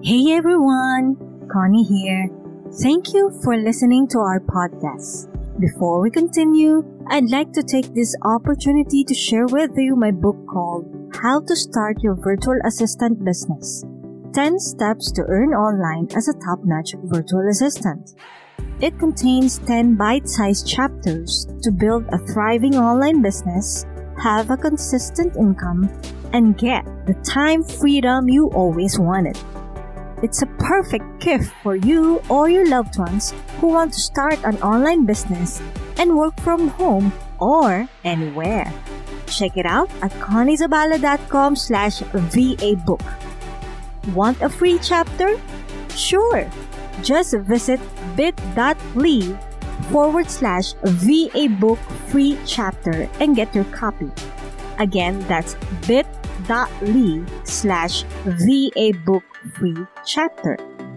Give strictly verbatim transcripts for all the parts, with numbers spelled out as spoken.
Hey everyone, Connie here. Thank you for listening to our podcast. Before we continue, I'd like to take this opportunity to share with you my book called How to Start Your Virtual Assistant Business. ten Steps to Earn Online as a Top-Notch Virtual Assistant. It contains ten bite-sized chapters to build a thriving online business, have a consistent income, and get the time freedom you always wanted. It's a perfect gift for you or your loved ones who want to start an online business and work from home or anywhere. Check it out at conniezabala.com slash VA book. Want a free chapter? Sure! Just visit bit.ly forward slash VA book free chapter and get your copy. Again, that's bit.ly slash VA book free chapter.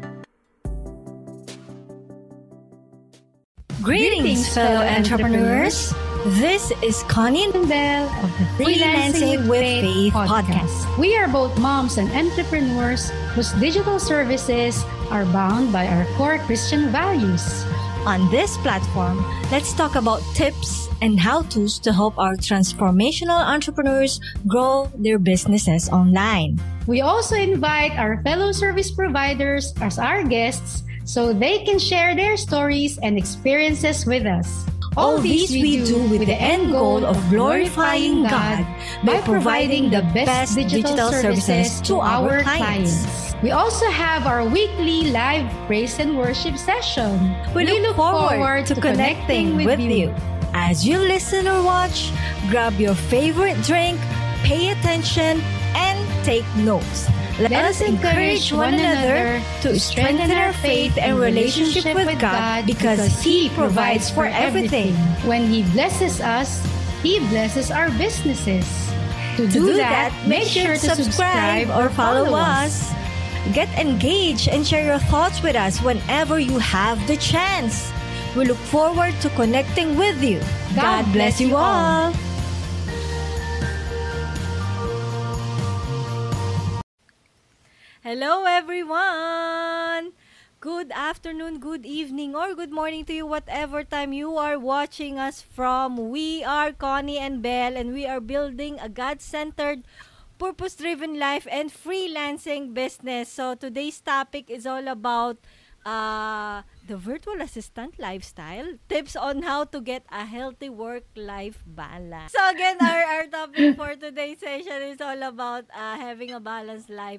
Greetings, fellow entrepreneurs! This is Connie and Belle of the Freelancing with Faith podcast. We are both moms and entrepreneurs whose digital services are bound by our core Christian values. On this platform, let's talk about tips and how-tos to help our transformational entrepreneurs grow their businesses online. We also invite our fellow service providers as our guests so they can share their stories and experiences with us. All these we do with the end goal of glorifying God by providing the best digital services to our clients. We also have our weekly live praise and worship session. We look forward to connecting with you. As you listen or watch, grab your favorite drink, pay attention, and take notes. Let, Let us encourage one another to strengthen our faith and relationship with God because He provides for everything. When He blesses us, He blesses our businesses. To do that, make sure to subscribe or follow us. Get engaged and share your thoughts with us whenever you have the chance. We look forward to connecting with you. God, God bless you all. Hello everyone! Good afternoon, good evening, or good morning to you whatever time you are watching us from. We are Connie and Belle and we are building a God-centered, purpose-driven life and freelancing business. So today's topic is all about uh, the virtual assistant lifestyle, tips on how to get a healthy work-life balance. So again, our, our topic for today's session is all about uh, having a balanced life.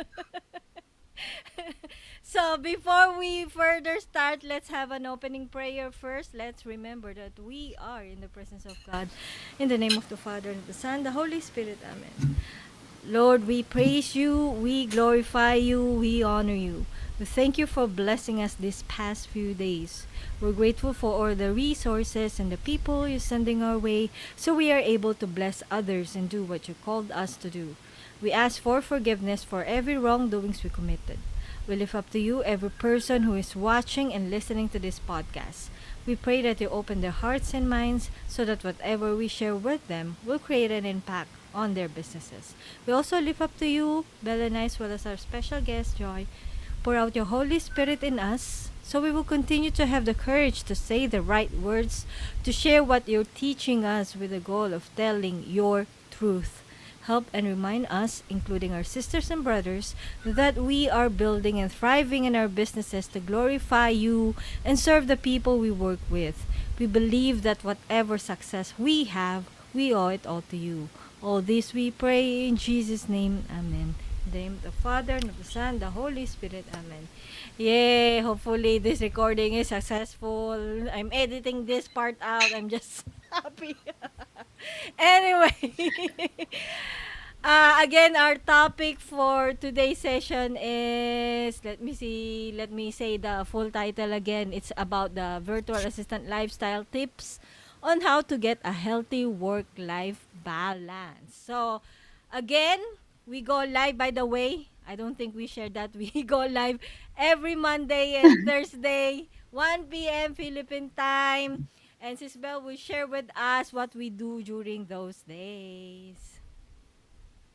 So before we further start, let's have an opening prayer first. Let's remember that we are in the presence of God. In the name of the Father, and the Son, the Holy Spirit. Amen. Lord, we praise you, we glorify you, we honor you. We thank you for blessing us these past few days. We're grateful for all the resources and the people you're sending our way so we are able to bless others and do what you called us to do. We ask for forgiveness for every wrongdoings we committed. We lift up to you every person who is watching and listening to this podcast. We pray that you open their hearts and minds so that whatever we share with them will create an impact on their businesses. We also lift up to you, Bella and I, as well as our special guest, Joy. Pour out your Holy Spirit in us so we will continue to have the courage to say the right words, to share what you're teaching us with the goal of telling your truth. Help and remind us, including our sisters and brothers, that we are building and thriving in our businesses to glorify you and serve the people we work with. We believe that whatever success we have, we owe it all to you. All this we pray in Jesus' name. Amen. In the name of the Father, and of the Son, the Holy Spirit. Amen. Yay! Hopefully this recording is successful. I'm editing this part out. I'm just happy. Anyway, uh, again, our topic for today's session is, let me see, let me say the full title again. It's about the virtual assistant lifestyle tips on how to get a healthy work-life balance. So, again, we go live, by the way. I don't think we shared that. We go live every Monday and Thursday, one p.m. Philippine time. And Sis Belle will share with us what we do during those days.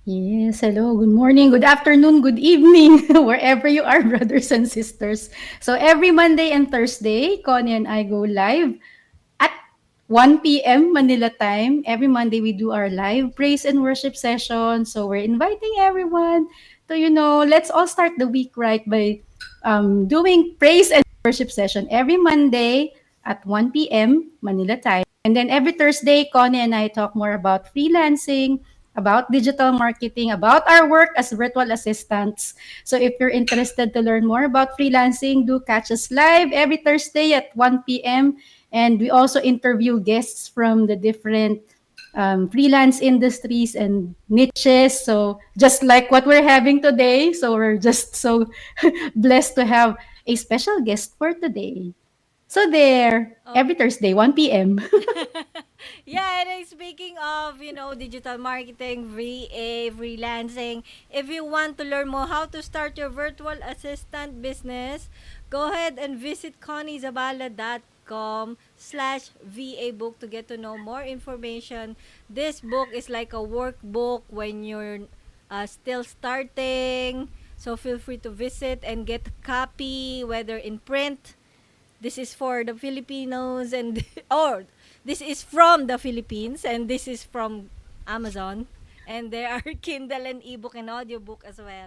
Yes, hello, good morning, good afternoon, good evening, wherever you are, brothers and sisters. So every Monday and Thursday, Connie and I go live at one p m. Manila time. Every Monday we do our live praise and worship session. So we're inviting everyone to, you know, let's all start the week right by um, doing praise and worship session every Monday at one p m. Manila time. And then every Thursday, Connie and I talk more about freelancing, about digital marketing, about our work as virtual assistants. So if you're interested to learn more about freelancing, do catch us live every Thursday at one p m. And we also interview guests from the different um, freelance industries and niches. So just like what we're having today, so we're just so blessed to have a special guest for today. So there, Oh. every Thursday, one p m. Yeah, and then speaking of, you know, digital marketing, V A, freelancing, if you want to learn more how to start your virtual assistant business, go ahead and visit conniezabala dot com slash VA book to get to know more information. This book is like a workbook when you're uh, still starting. So feel free to visit and get a copy, whether in print. This is for the Filipinos and or this is from the Philippines and this is from Amazon. And there are Kindle and ebook and audiobook as well.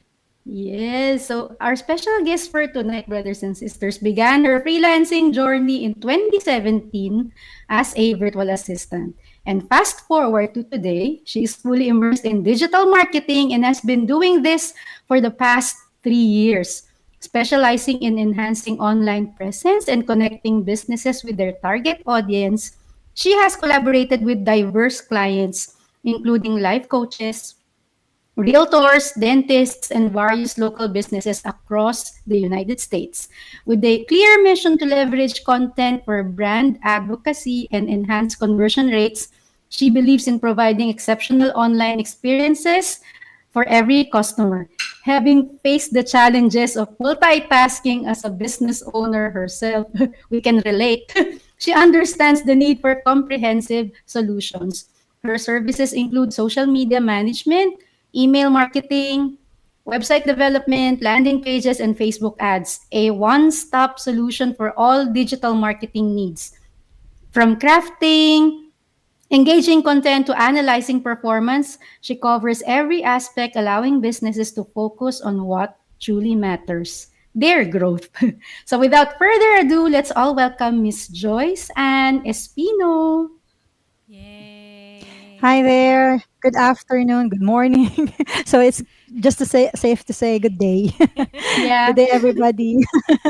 Yes, so our special guest for tonight, brothers and sisters, began her freelancing journey in twenty seventeen as a virtual assistant. And fast forward to today, she is fully immersed in digital marketing and has been doing this for the past three years, specializing in enhancing online presence and connecting businesses with their target audience. She has collaborated with diverse clients, including life coaches, realtors, dentists, and various local businesses across the United States. With a clear mission to leverage content for brand advocacy and enhance conversion rates, she believes in providing exceptional online experiences for every customer. Having faced the challenges of multitasking as a business owner herself, we can relate. She understands the need for comprehensive solutions. Her services include social media management, email marketing, website development, landing pages, and Facebook ads. A one stop solution for all digital marketing needs. From crafting, engaging content to analyzing performance, she covers every aspect, allowing businesses to focus on what truly matters their growth. So, without further ado, let's all welcome Miss Joyce and Espino. Yay. Hi there. Good afternoon. Good morning. So it's just to say safe to say good day. Yeah. Good day, everybody.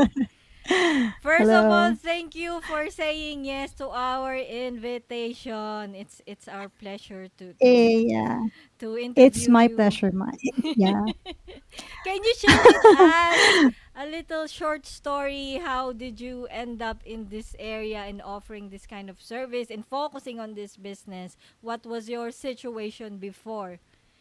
First of all, Hello. thank you for saying yes to our invitation. It's it's our pleasure to to Eh, yeah, to it's interview my you. pleasure. My yeah. Can you share with us a little short story? How did you end up in this area and offering this kind of service and focusing on this business? What was your situation before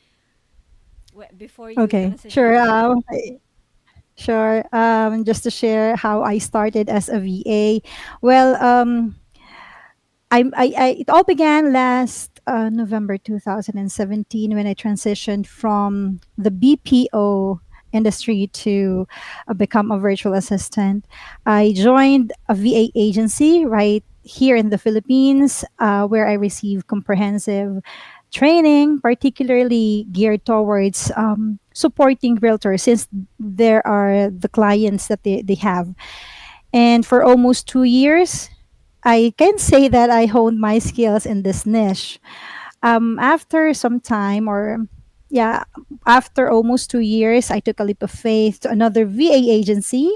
wh- before you Okay, sure. transitioned? Uh, sure. Um, just to share how I started as a V A. Well, um, I, I, I it all began last uh, November two thousand seventeen when I transitioned from the B P O industry to uh, become a virtual assistant. I joined a V A agency right here in the Philippines, uh, where I received comprehensive training, particularly geared towards um, supporting realtors since there are the clients that they, they have. And for almost two years, I can say that I honed my skills in this niche. Um, after some time, or yeah, after almost two years, I took a leap of faith to another V A agency,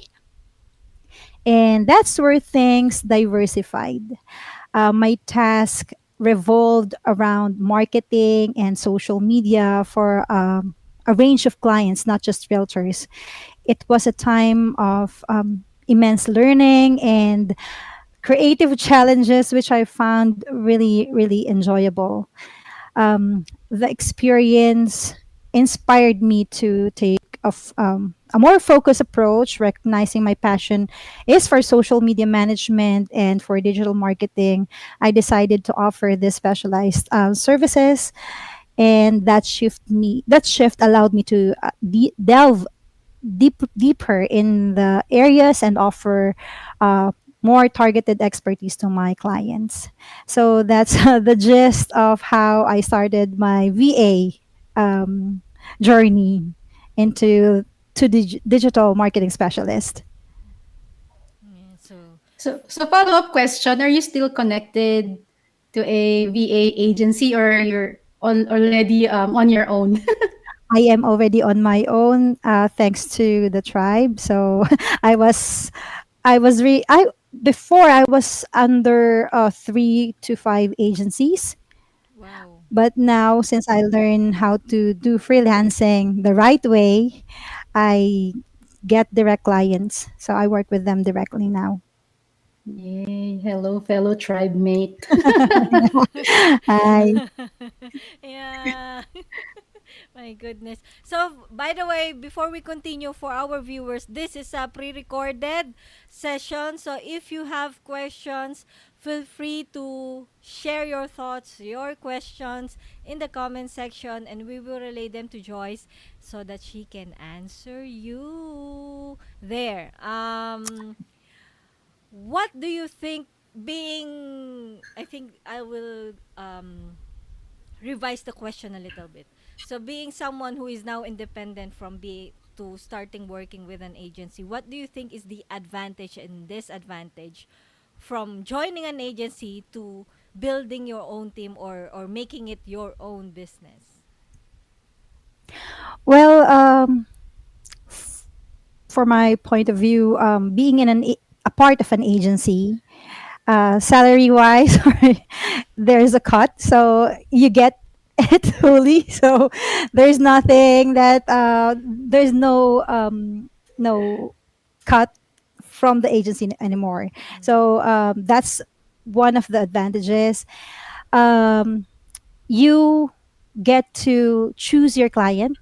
and that's where things diversified. Uh, my task revolved around marketing and social media for um, a range of clients, not just realtors. It was a time of um, immense learning and creative challenges, which I found really, really enjoyable. Um, the experience inspired me to take a, f- um, a more focused approach, recognizing my passion is for social media management and for digital marketing. I decided to offer this specialized uh, services, and that shift me that shift allowed me to uh, de- delve deep deeper in the areas and offer uh, more targeted expertise to my clients. So that's uh, the gist of how I started my V A um, journey into to dig- digital marketing specialist. Yeah, so So, so follow-up question, are you still connected to a V A agency or you're al- already um, on your own? I am already on my own, uh, thanks to the tribe. So I was, I was re I before I was under uh, three to five agencies, wow. but now since I learned how to do freelancing the right way, I get direct clients. So I work with them directly now. Yay, hello, fellow tribe mate. I Yeah. My goodness. So, by the way, before we continue for our viewers, this is a pre-recorded session. So, if you have questions, feel free to share your thoughts, your questions in the comment section, and we will relay them to Joyce so that she can answer you there. Um, what do you think being I think I will um revise the question a little bit. So being someone who is now independent from be to starting working with an agency, what do you think is the advantage and disadvantage from joining an agency to building your own team or or making it your own business? well, um, for my point of view, um, being in an a a part of an agency, uh, salary wise, there's a cut, so you get it fully. So there's nothing that uh, there's no um, no cut from the agency anymore. So um, that's one of the advantages. Um, you get to choose your client,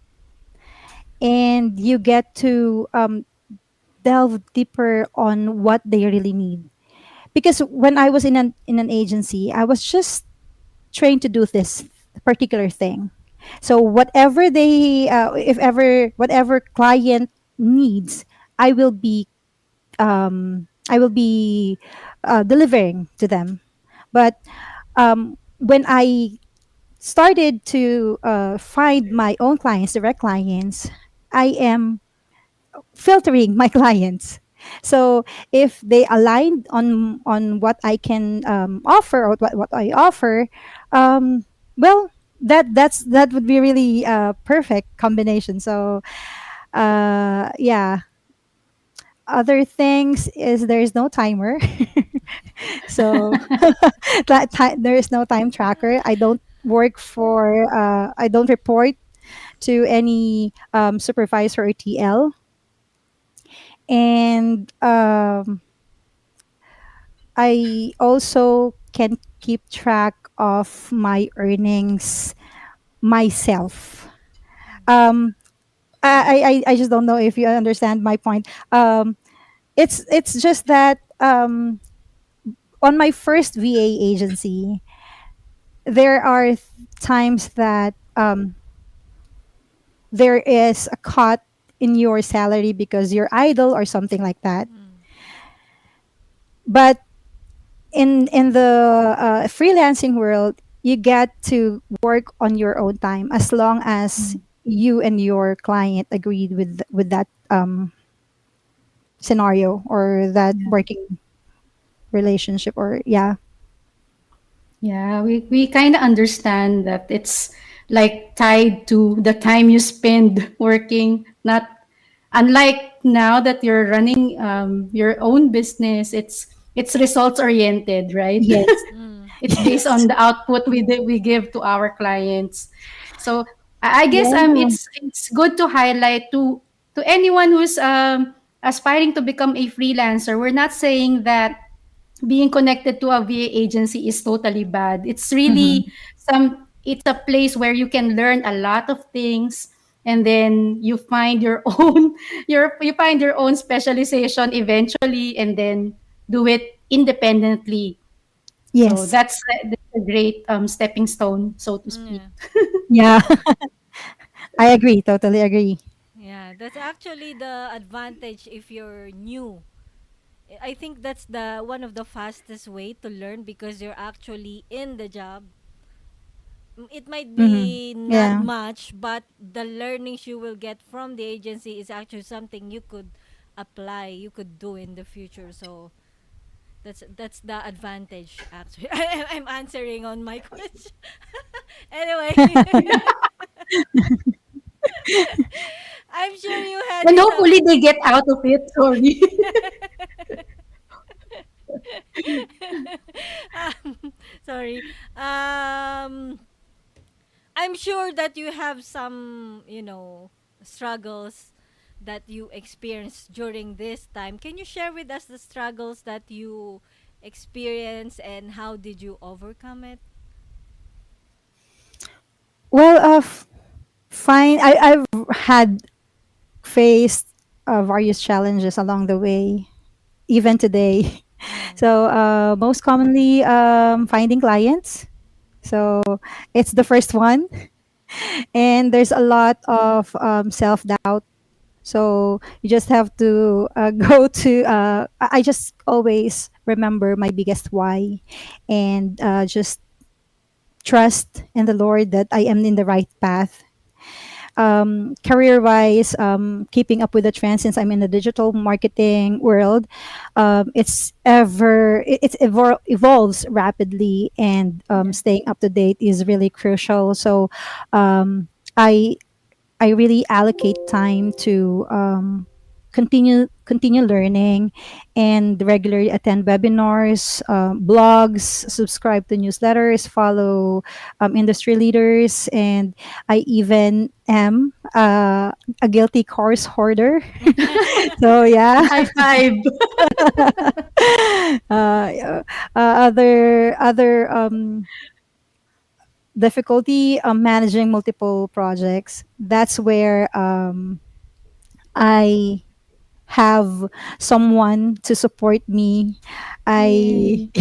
and you get to um, delve deeper on what they really need. Because when I was in an in an agency, I was just trained to do this particular thing. So whatever they, uh, if ever, whatever client needs, I will be, um, I will be uh, delivering to them. But um, when I started to uh, find my own clients, direct clients, I am filtering my clients. So if they aligned on on what I can um, offer or what, what I offer, um, well, that that's that would be really a perfect combination. So uh, yeah. Other things is there's no timer, so that ti- there is no time tracker. I don't work for. Uh, I don't report to any um, supervisor or T L, and um, I also can keep track of my earnings myself. Um, I, I, I just don't know if you understand my point. Um, it's it's just that um, on my first V A agency, there are th- times that um, there is a cut in your salary because you're idle or something like that. But in in the uh, freelancing world, you get to work on your own time as long as you and your client agreed with with that um, scenario or that working relationship or yeah. Yeah, we, we kind of understand that it's like tied to the time you spend working, not unlike now that you're running um, your own business, it's it's results oriented, right? Yes. Mm. It's based Yes. on the output we di- we give to our clients. So I I guess um Yeah. it's it's good to highlight to to anyone who's um aspiring to become a freelancer. We're not saying that being connected to a V A agency is totally bad. It's Mhm. really some it's a place where you can learn a lot of things, and then you find your own your you find your own specialization eventually, and then do it independently. So Yes. that's the a great um, stepping stone, so to speak. Yeah. Yeah, I agree. Totally agree. Yeah, that's actually the advantage if you're new. I think that's the one of the fastest way to learn because you're actually in the job. Mm, it might Mm-hmm. be not Yeah. much, but the learnings you will get from the agency is actually something you could apply, you could do in the future. So that's that's the advantage actually. I, I'm answering on my question. Anyway, I'm sure you had And some. hopefully they get out of it. Sorry. um, sorry. Um, I'm sure that you have some, you know, struggles that you experienced during this time. Can you share with us the struggles that you experienced and how did you overcome it? Well, uh, f- fine. I, I've had faced uh, various challenges along the way, even today. Mm. So, uh, most commonly, um, finding clients. So, it's the first one. And there's a lot of um, self doubt. So, you just have to uh, go to, uh, I I just always remember my biggest why and uh, just trust in the Lord that I am in the right path. Um, career wise, um, keeping up with the trends since I'm in the digital marketing world, um, it's ever it, it's evol- evolves rapidly, and um, Yeah. staying up to date is really crucial. So, um, I I really allocate time to um, continue continue learning and regularly attend webinars, um, blogs, subscribe to newsletters, follow um, industry leaders, and I even am uh, a guilty course hoarder. So yeah, High five. uh, uh, other other um, difficulty um, managing multiple projects. That's where um, I have someone to support me. I Yay.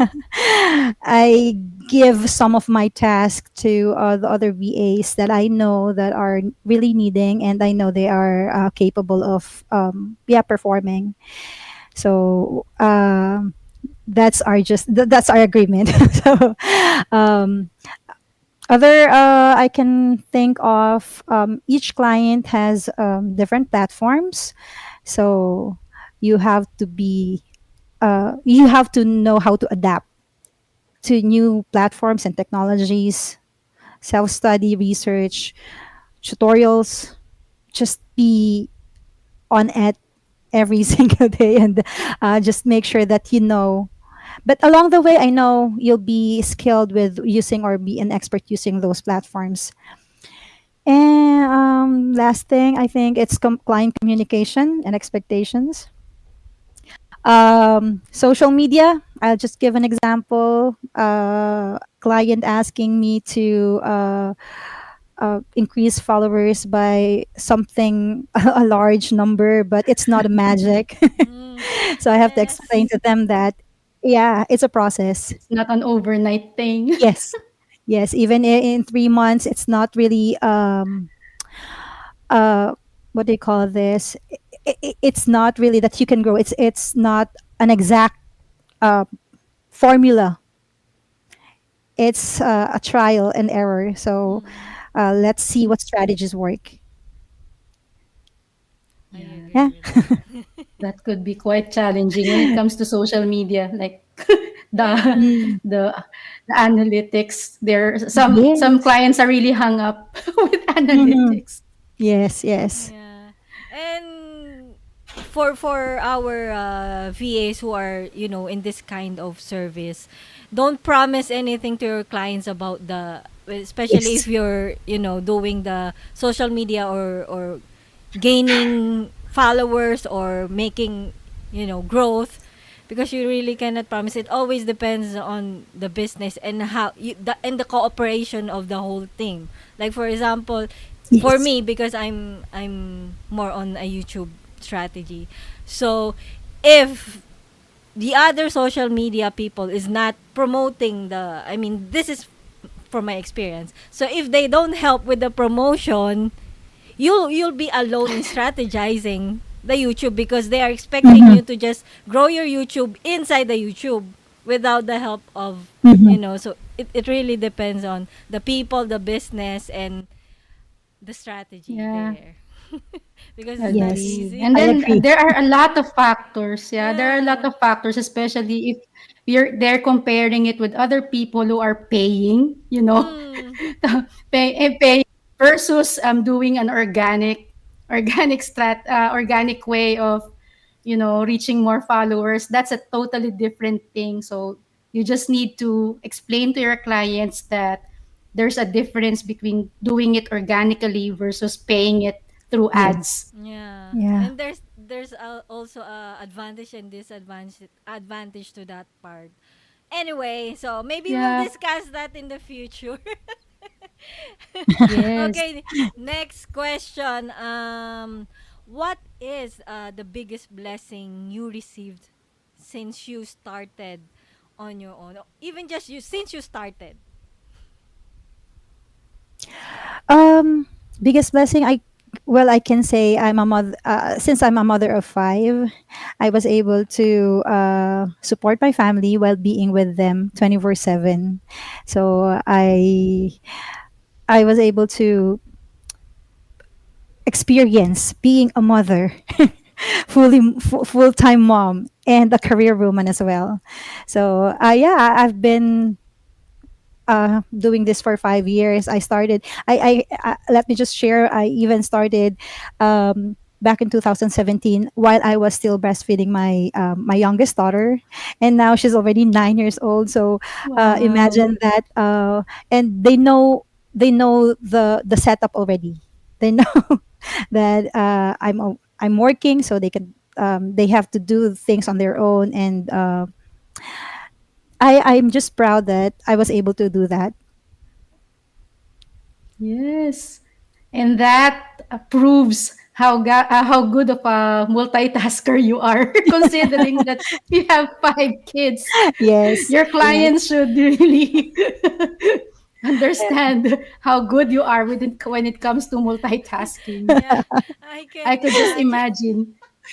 I give some of my tasks to uh, the other V As that I know that are really needing, and I know they are uh, capable of um, yeah performing. So um, that's our just th- that's our agreement. So um, other uh, I can think of, um, each client has um, different platforms, so you have to be uh, you have to know how to adapt to new platforms and technologies, self-study, research, tutorials. Just be on it every single day, and uh, just make sure that you know. But along the way, I know you'll be skilled with using or be an expert using those platforms. And um, last thing, I think it's com- client communication and expectations. Um, social media, I'll just give an example. Uh, client asking me to uh, uh, increase followers by something, a large number, but it's not a magic. Mm. So I have to explain Yes. to them that, yeah, it's a process. It's not an overnight thing. Yes, yes. Even i- in three months, it's not really um, uh, what do you call this? I i it's not really that you can grow. It's it's not an exact uh, formula. It's uh, a trial and error. So Mm. uh, let's see what strategies work. I Yeah. agree Yeah. with that. That could be quite challenging when it comes to social media, like the Yeah. Mm, the, the analytics. There, some some yes. clients are really hung up with Hmm. analytics. Yes. Yes. Yeah. And for for our uh, V As who are, you know, in this kind of service, don't promise anything to your clients about the, especially if Yes. you're, you know, doing the social media or or gaining followers or making, you know, growth, because you really cannot promise. It always depends on the business and how you the, and the cooperation of the whole team. Like for example, for Yes. me, because i'm i'm more on a YouTube strategy. So if the other social media people is not promoting the, I mean, this is from my experience. So if they don't help with the promotion, you'll you'll be alone in strategizing the YouTube, because they are expecting you Mhm. to just grow your YouTube inside the YouTube without the help of, you Mhm. know, so it, it really depends on the people, the business, and the strategy Yeah. there. Because it's not Yes, Agree. easy. And I then uh, agree. there are a lot of factors. Yeah, there are a lot Yeah. of factors, especially if you're they're comparing it with other people who are paying, you know, Mm. pay, eh, paying versus um doing an organic organic strat uh, organic way of, you know, reaching more followers. That's a totally different thing. So you just need to explain to your clients that there's a difference between doing it organically versus paying it through Yes. ads. Yeah. Yeah. And there's there's uh, also a advantage and disadvantage advantage to that part. Anyway, so maybe we'll Yeah. discuss that in the future. Yes. Okay, next question. Um, what is uh, the biggest blessing you received since you started on your own? Even just you since you started. Um, Biggest blessing, I well, I can say I'm a mother. Uh, since I'm a mother of five, I was able to uh, support my family while being with them twenty four seven. So I I was able to experience being a mother, fully f- full time mom, and a career woman as well. So uh, yeah, I- I've been uh, doing this for five years. I started. I, I, I let me just share. I even started um, back in two thousand seventeen while I was still breastfeeding my um, my youngest daughter, and now she's already nine years old. So uh, Wow. imagine that. Uh, and they know they know the the setup already. They know that uh, I'm a- I'm working, so they can. Um, they have to do things on their own, and uh, I I'm just proud that I was able to do that. Yes. And that uh, proves how ga- uh, how good of a multitasker you are, considering that you have five kids. Yes, Your yes. clients should really understand how good you are with it when it comes to multitasking. Yeah, I I can could just imagine. imagine.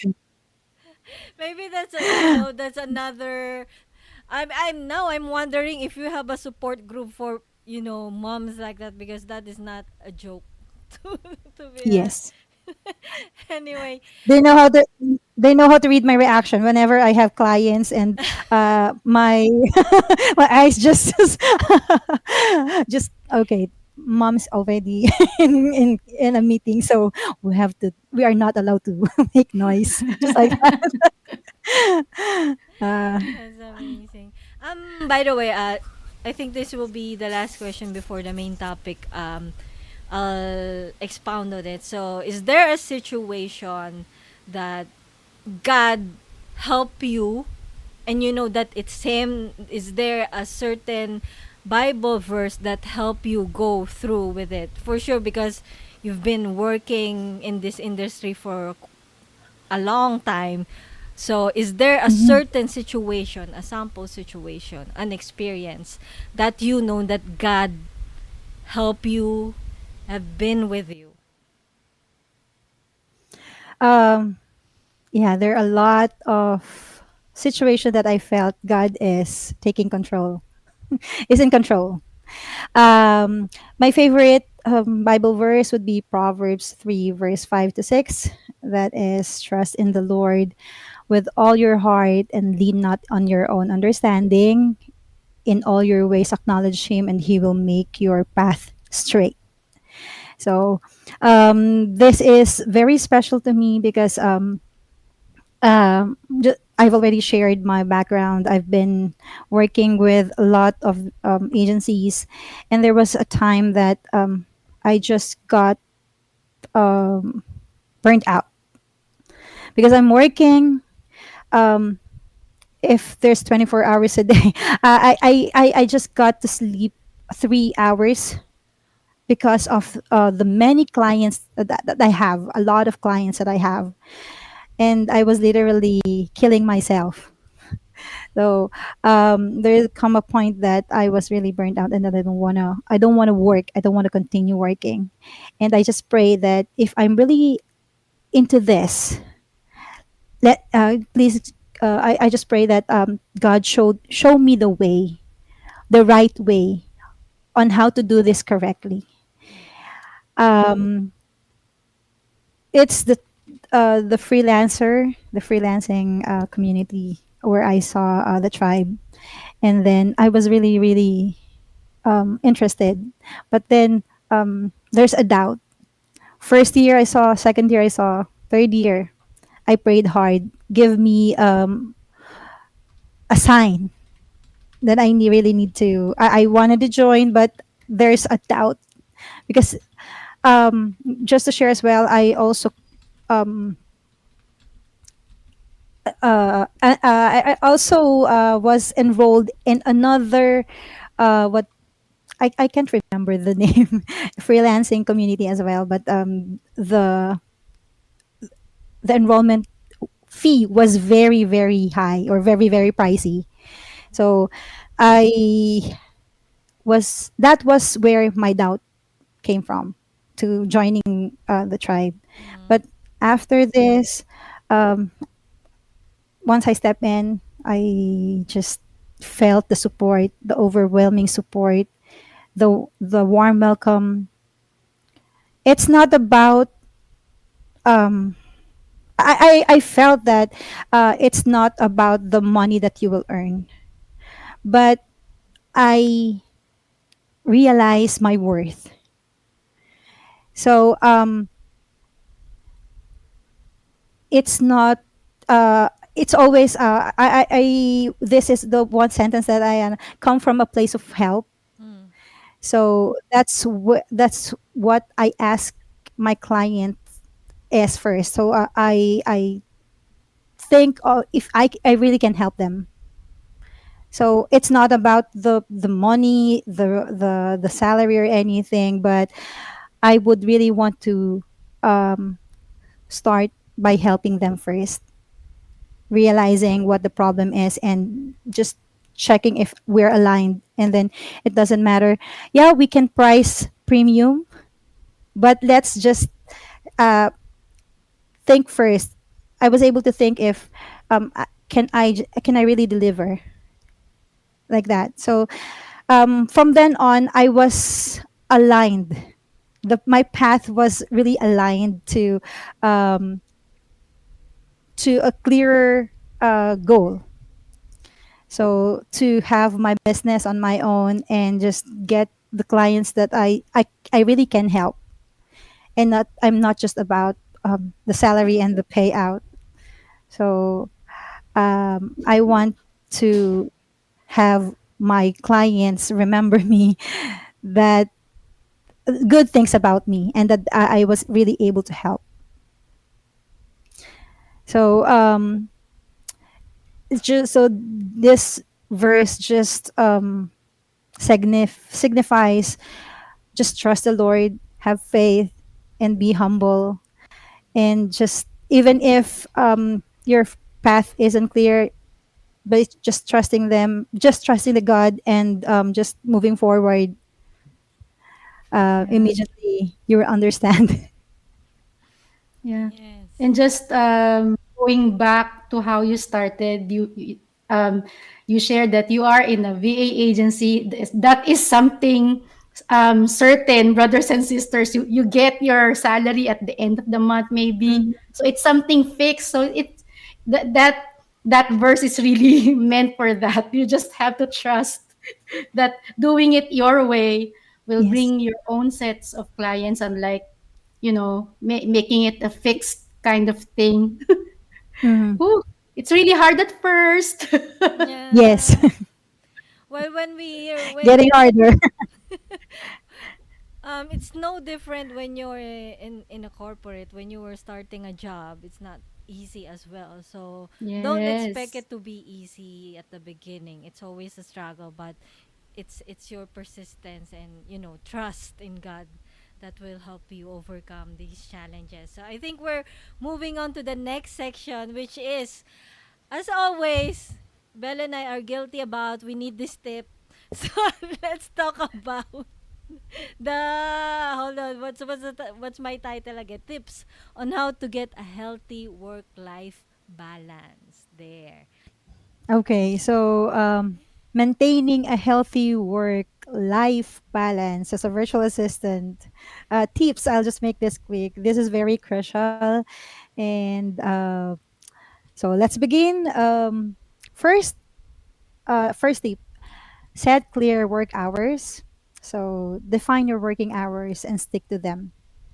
Maybe that's a, you know, that's another. I'm I'm now I'm wondering if you have a support group for, you know, moms like that, because that is not a joke. to, to be honest. Yes. Anyway, They know how to they know how to read my reaction whenever I have clients, and uh my my eyes just just okay. Mom's already in, in in a meeting, so we have to we are not allowed to make noise. Just like that. Uh that's amazing. Um, by the way, uh, I think this will be the last question before the main topic. Um, I'll expound on it. So, is there a situation that God help you, and you know that it's Him? Is there a certain Bible verse that help you go through with it? For sure, because you've been working in this industry for a long time. So, is there a mhm. certain situation, a sample situation, an experience that you know that God help you, have been with you? um yeah, there are a lot of situation that I felt God is taking control, is in control. Um, my favorite um, Bible verse would be Proverbs three, verse five to six. That is, trust in the Lord with all your heart and lean not on your own understanding. In all your ways, acknowledge Him, and He will make your path straight. So, um, this is very special to me because um, um, ju- I've already shared my background. I've been working with a lot of um, agencies, and there was a time that um, I just got um, burnt out because I'm working. Um, if there's twenty-four hours a day, I, I, I, I just got to sleep three hours because of uh, the many clients that, that I have, a lot of clients that I have. And I was literally killing myself So um, there come a point that I was really burned out and that I don't wanna I don't wanna work. I don't want to continue working. And I just pray that if I'm really into this, let uh, please uh, I, I just pray that um, God showed show me the way, the right way on how to do this correctly. Um, it's the uh, the freelancer, the freelancing uh, community where I saw uh, the tribe, and then I was really really um, interested. But then um, there's a doubt. First year I saw, second year I saw, third year I prayed hard. Give me um, a sign that I ne- really need to. I, I wanted to join, but there's a doubt because um, just to share as well, I also um, uh, uh, I I also uh, was enrolled in another uh, what I, I can't remember the name freelancing community as well, but um, the the enrollment fee was very very high or very very pricey. So I was that was where my doubt came from to joining uh, the tribe. Mm-hmm. But after this, um, once I step in, I just felt the support, the overwhelming support, the the warm welcome. It's not about um, I, I, I felt that uh, it's not about the money that you will earn, but I realize my worth. So um, it's not. Uh, it's always. Uh, I, I, I. This is the one sentence that I uh, come from a place of help. Mm. So that's what that's what I ask my client is first. So uh, I I think uh, if I I really can help them. So it's not about the the money, the the the salary or anything, but I would really want to um, start by helping them first, realizing what the problem is, and just checking if we're aligned. And then it doesn't matter. Yeah, we can price premium, but let's just uh, think first. I was able to think if um, uh, can I j- can I really deliver like that. So um, from then on, I was aligned. The, my path was really aligned to um, to a clearer uh, goal. So to have my business on my own and just get the clients that I I, I really can help, and not I'm not just about um, the salary and the payout. So um, I want to have my clients remember me that good things about me and that I, I was really able to help. So um, it's just so this verse just um, signif- signifies just trust the Lord, have faith, and be humble. And just even if um, your path isn't clear, but it's just trusting them, just trusting the God, and um, just moving forward, uh, Yeah. immediately you will understand. Yeah. Yes. And just um, going back to how you started, you you- um, you shared that you are in a V A agency. Th- That is something um, certain, brothers and sisters. You you get your salary at the end of the month, maybe. Mhm. So it's something fixed. So it that that that verse is really meant for that. You just have to trust that doing it your way will Yes. bring your own sets of clients, unlike you know, ma- making it a fixed kind of thing. Mhm. Ooh, it's really hard at first. Yes. Yeah. Well, when we hear when Getting harder. um, it's no different when you're in in a corporate. When you were starting a job, it's not easy as well. So don't expect Yes. it to be easy at the beginning. It's always a struggle, but it's it's your persistence and you know trust in God that will help you overcome these challenges. So I think we're moving on to the next section, which is, as always, Belle and I are guilty about. We need this tip. So let's talk about the hold on. What's what's the, ti- what's my title again? Tips on how to get a healthy work life balance. There. Okay, so um, maintaining a healthy work life balance as a virtual assistant. Uh, tips, I'll just make this quick. This is very crucial. And uh, so let's begin. Um, first, uh, first tip, set clear work hours. So define your working hours and stick to them.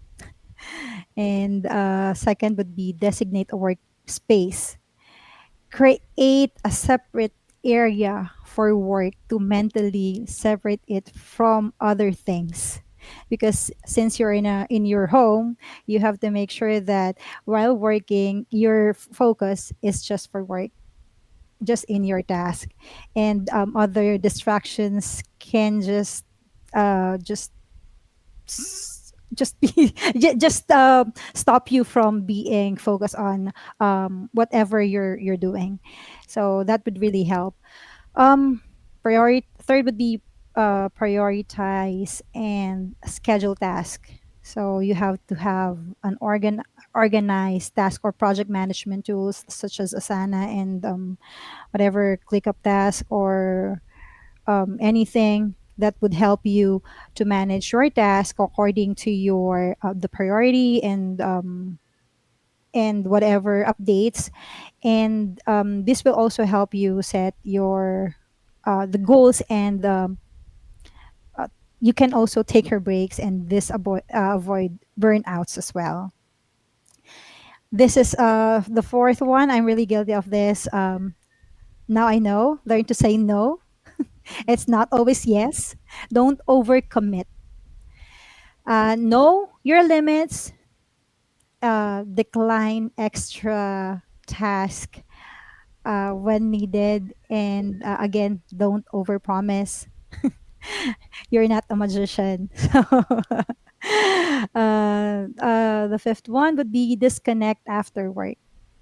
And uh, second would be designate a workspace. Create a separate area for work to mentally separate it from other things, because since you're in a in your home, you have to make sure that while working your f- focus is just for work, just in your task, and um, other distractions can just uh just s- just be ju- just uh, stop you from being focused on um, whatever you're you're doing. So that would really help. um priority Third would be uh, prioritize and schedule task. So you have to have an organ organized task or project management tools such as Asana and um, whatever ClickUp task or um, anything that would help you to manage your task according to your uh, the priority and um, and whatever updates. And um, this will also help you set your uh, the goals, and um, uh, you can also take your breaks, and this avoid uh, avoid burnouts as well. This is uh, the fourth one. I'm really guilty of this. Um, now I know. Learn to say no. It's not always yes. Don't overcommit. Uh, know your limits. Uh, decline extra task uh, when needed, and uh, again, don't overpromise. You're not a magician. So, uh, uh, the fifth one would be disconnect after work.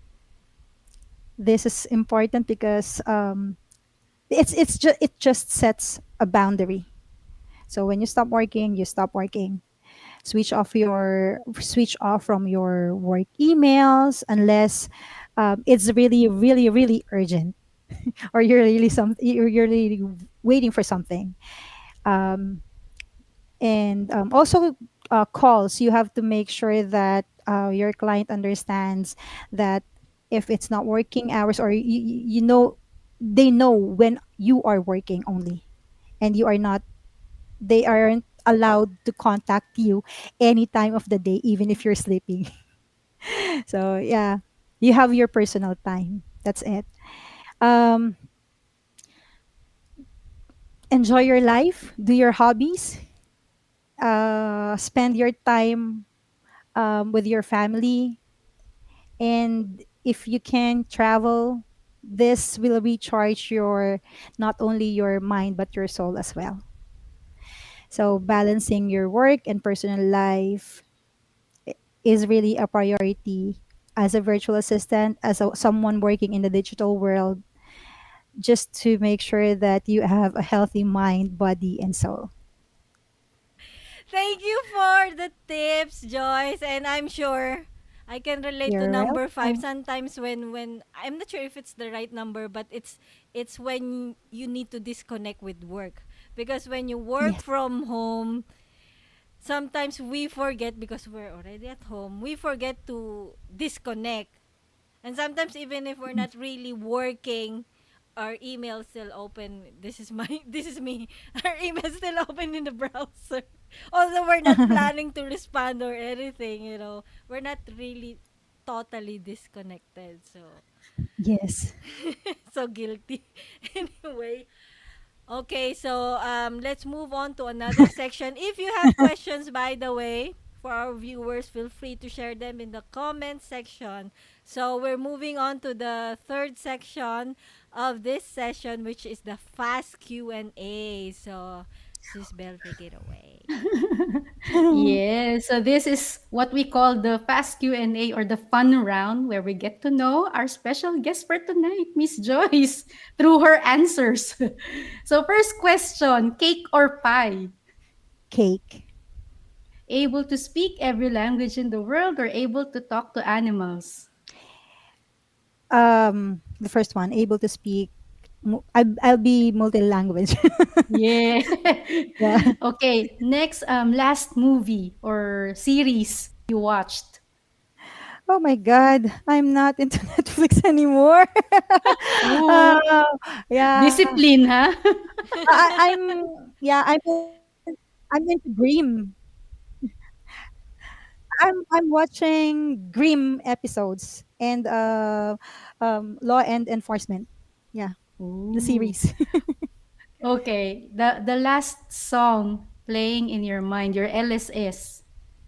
This is important because um, it's it's just it just sets a boundary. So when you stop working, you stop working. Switch off your switch off from your work emails unless um, it's really really really urgent, or you're really some you're, you're really waiting for something. um, and um, also uh, calls, you have to make sure that uh, your client understands that if it's not working hours, or you, you know they know when you are working only, and you are not they aren't allowed to contact you any time of the day, even if you're sleeping. So yeah, you have your personal time. That's it. Um, enjoy your life. Do your hobbies. Uh, spend your time um, with your family, and if you can travel, this will recharge your not only your mind but your soul as well. So balancing your work and personal life is really a priority as a virtual assistant, as a, someone working in the digital world, just to make sure that you have a healthy mind, body, and soul. Thank you for the tips, Joyce. And I'm sure I can relate to You're number five. welcome. Sometimes when when I'm not sure if it's the right number, but it's it's when you need to disconnect with work. Because when you work Yes. from home, sometimes we forget because we're already at home. We forget to disconnect. And sometimes even if we're not really working, our email still open. This is my this is me. Our email still open in the browser. Although we're not planning to respond or anything, you know. We're not really totally disconnected. So Yes. so guilty. Anyway, okay, so um, let's move on to another section. If you have questions, by the way, for our viewers, feel free to share them in the comment section. So we're moving on to the third section of this session, which is the fast Q and A. So Sis Bell, take it away. Yes, so this is what we call the fast Q and A or the fun round where we get to know our special guest for tonight, Miss Joyce, through her answers. So first question, cake or pie? Cake. Able to speak every language in the world or able to talk to animals? Um, the first one, able to speak. mu- I, I'll be multi-language. Yeah. Yeah. Okay, next um last movie or series you watched. Oh my God, I'm not into Netflix anymore. Oh, uh, yeah, discipline, huh? I, I'm yeah, I'm I'm into Grimm. I'm I'm watching Grimm episodes and uh, um, Law and Enforcement. Yeah, the Ooh. series. Okay, the the last song playing in your mind, your L S S.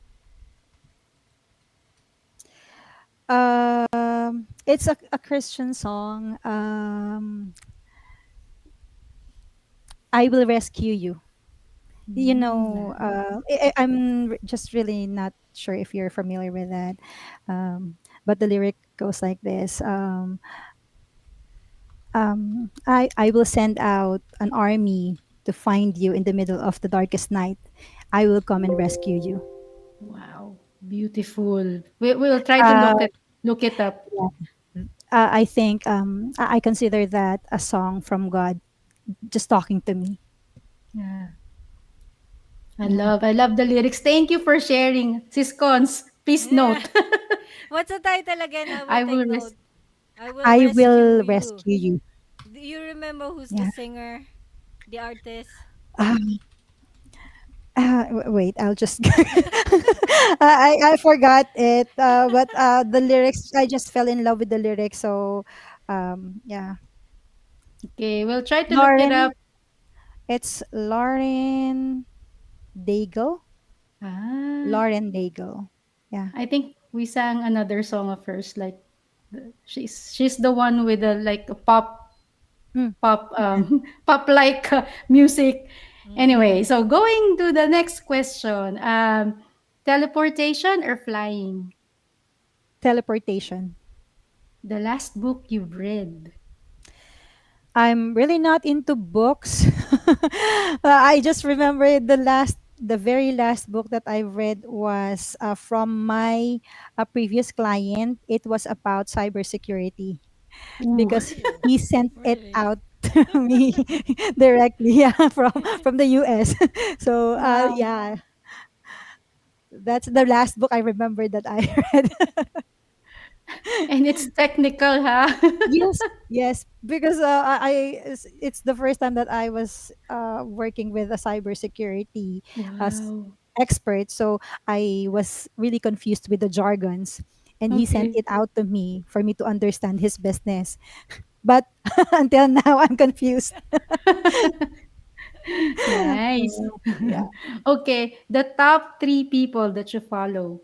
um, it's a, a Christian song. Um, I will rescue you. You know, Mm, uh, I, I- I'm r- just really not sure if you're familiar with that. Um, but the lyric goes like this. Um, um, I, I will send out an army to find you in the middle of the darkest night. I will come and rescue you. wow, beautiful. We we'll try to Uh, look at look it up. yeah. uh, I think um, I I consider that a song from God just talking to me. Yeah, I Yeah. love I love the lyrics. Thank you for sharing, Sis Cons. Please Yeah. note. What's the title again? I will I take will note. res- I will I rescue will you. rescue you. Do you remember who's the Yeah. singer, the artist? Um, uh, w- wait, I'll just. I I forgot it, uh, but uh, the lyrics. I just fell in love with the lyrics. So, um, yeah, Okay, we'll try to look it up. Lauren. It's Lauren Daigle. Ah, Lauren Daigle. Yeah. I think we sang another song of hers. Like the- she's she's the one with the like a pop Mm, pop yeah. um pop like uh, music. Anyway, Mm. so going to the next question. Um, teleportation or flying? Teleportation. The last book you've read. I'm really not into books. Uh, I just remember the last, the very last book that I read was uh, from my uh, previous client. It was about cybersecurity Ooh. because he sent it Really? out to me directly, yeah, from from the U S. So uh, Wow. yeah, that's the last book I remember that I read. And it's technical, huh? Yes, yes, because uh, I I- it's it's the first time that I was uh, working with a cybersecurity uh, s- Wow. expert, so I was really confused with the jargons, and he sent Okay. it out to me for me to understand his business. But until now, I'm confused. Nice. Uh, yeah. Okay, the top three people that you follow.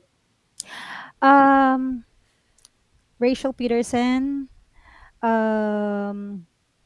Um, Rachel Peterson, um,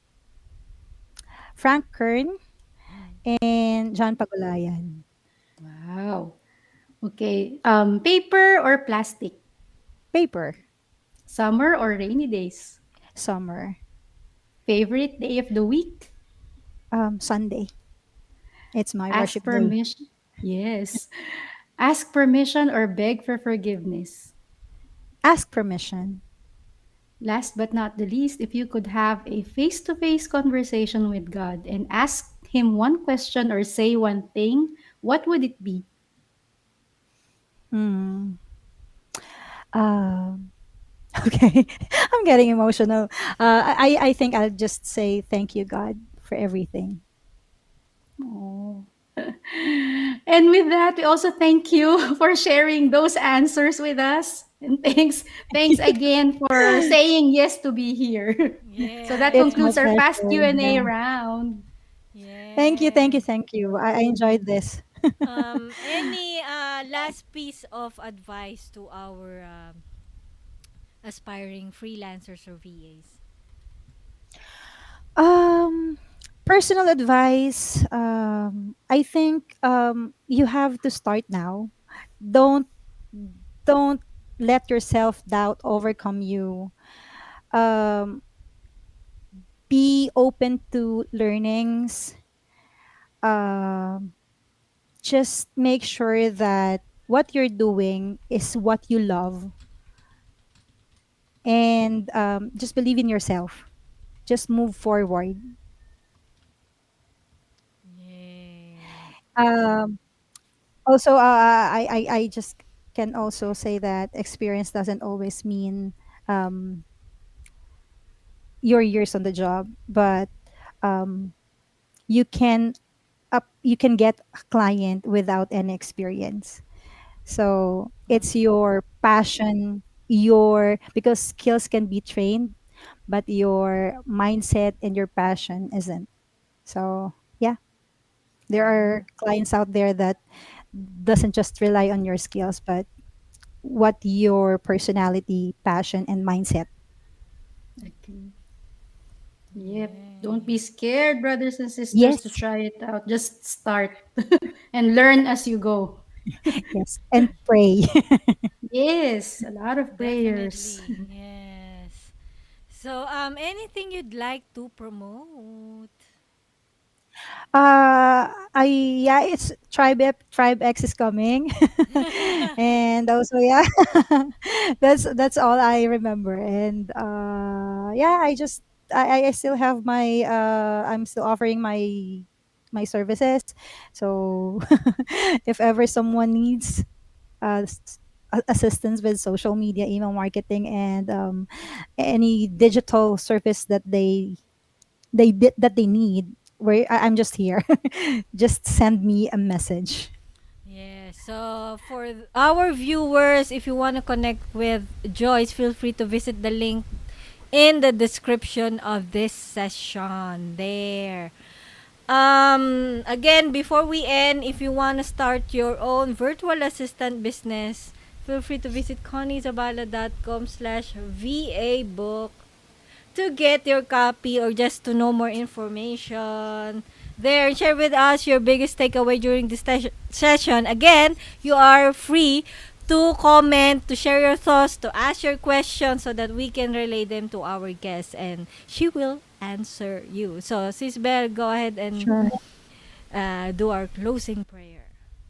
Frank Kern, Mm. and John Pagulayan. Wow. Okay, um, paper or plastic? Paper, Summer or rainy days? summer, Favorite day of the week? um, Sunday. It's my Ask worship day. permission. Yes. Ask permission or beg for forgiveness. Ask permission. Last but not the least, if you could have a face to face conversation with God and ask Him one question or say one thing, what would it be? Hmm. Um, okay. I'm getting emotional. Uh, I, I think I'll just say thank you, God, for everything. Oh. And with that, we also thank you for sharing those answers with us. And thanks, thanks again for saying yes to be here. So that It's my concludes our Yes. fast pleasure. Q and A Yeah. round. Thank you, thank you, Yes. thank you. I, I enjoyed this. Um, any uh, last piece of advice to our um, aspiring freelancers or V As? Um, personal advice, um, I think um, you have to start now. Don't don't let your self doubt overcome you. Um, be open to learnings. Um, just make sure that what you're doing is what you love, and um, just believe in yourself. Just move forward. Yeah. Um, also, uh, I, I I just can also say that experience doesn't always mean um, your years on the job, but um, you can up you can get a client without any experience. So it's your passion, your because skills can be trained, but your mindset and your passion isn't. So yeah, there are clients out there that doesn't just rely on your skills, but what your personality, passion, and mindset. Okay. Yep. Don't Yeah. be scared, brothers and sisters, to Yes, try it out. Just start and learn as you go. yes, and pray. Yes, a lot of prayers. Definitely. Yes. So, um, anything you'd like to promote? Uh, I yeah, it's Tribe Ep- Tribe X is coming, and also yeah, that's that's all I remember. And uh, yeah, I just I I I still have my uh I'm still offering my my services. So if ever someone needs uh s- a- assistance with social media, email marketing, and um any digital service that they they did that they need, where I, I'm just here. Just send me a message. Yeah, so for th- our viewers, if you want to connect with Joyce, feel free to visit the link in the description of this session there. Um, again, before we end, if you want to start your own virtual assistant business, feel free to visit conniezabala.com slash VA book to get your copy or just to know more information. There, share with us your biggest takeaway during this tes- session. Again, you are free to comment, to share your thoughts, to ask your questions so that we can relay them to our guest and she will answer you. So, Sis Belle, go ahead and Sure. uh, do our closing prayer.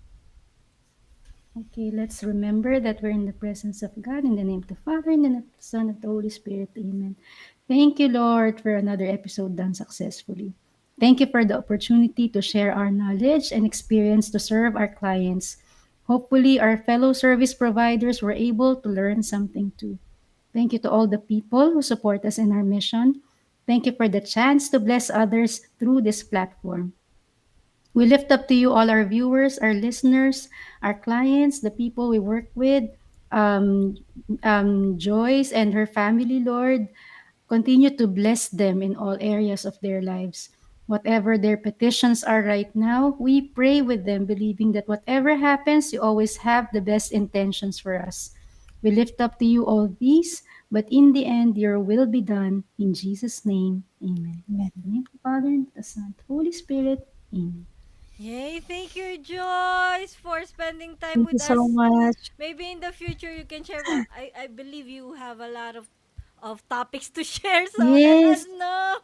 Okay, let's remember that we're in the presence of God in the name of the Father, and the name of the Son, of the Holy Spirit. Amen. Thank you, Lord, for another episode done successfully. Thank you for the opportunity to share our knowledge and experience to serve our clients. Hopefully, our fellow service providers were able to learn something too. Thank you to all the people who support us in our mission. Thank you for the chance to bless others through this platform. We lift up to you all our viewers, our listeners, our clients, the people we work with, um, um, Joyce and her family, Lord. Continue to bless them in all areas of their lives. Whatever their petitions are right now, we pray with them, believing that whatever happens, you always have the best intentions for us. We lift up to you all these, but in the end, your will be done. In Jesus' name, amen. Amen. In the name of the Father, the Son, the Holy Spirit, amen. Yay, thank you, Joyce, for spending time Thank you with so us. much. Maybe in the future you can share. uh, I, I believe you have a lot of, of topics to share, so let us Yes. know.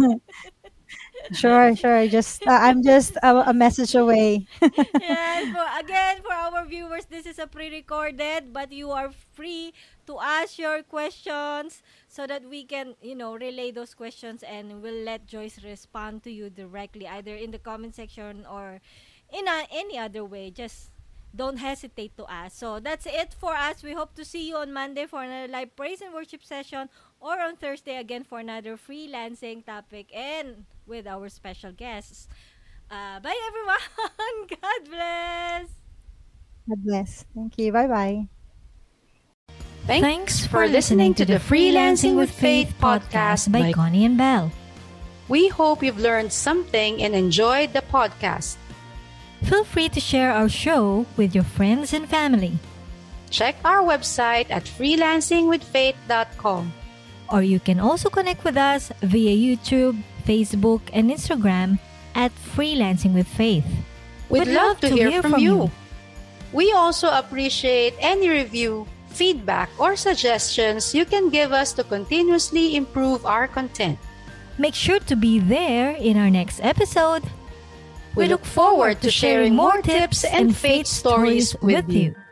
Sure, sure. Just uh, I'm just a, a message away. Yes, for again for our viewers, this is a pre-recorded, but you are free to ask your questions so that we can, you know, relay those questions and we'll let Joyce respond to you directly, either in the comment section or in a, any other way. Just don't hesitate to ask. So that's it for us. We hope to see you on Monday for another live praise and worship session or on Thursday again for another freelancing topic and with our special guests. Uh, bye everyone. God bless. God bless. Thank you. Bye bye. Thanks for listening to the Freelancing with Faith podcast by Connie and Belle. We hope you've learned something and enjoyed the podcast. Feel free to share our show with your friends and family. Check our website at freelancing with faith dot com. Or you can also connect with us via YouTube, Facebook and Instagram at Freelancing with Faith. We'd, We'd love, to hear, from, you. We also appreciate any review, feedback, or suggestions you can give us to continuously improve our content. Make sure to be there in our next episode. We look forward to sharing more tips and faith stories with you.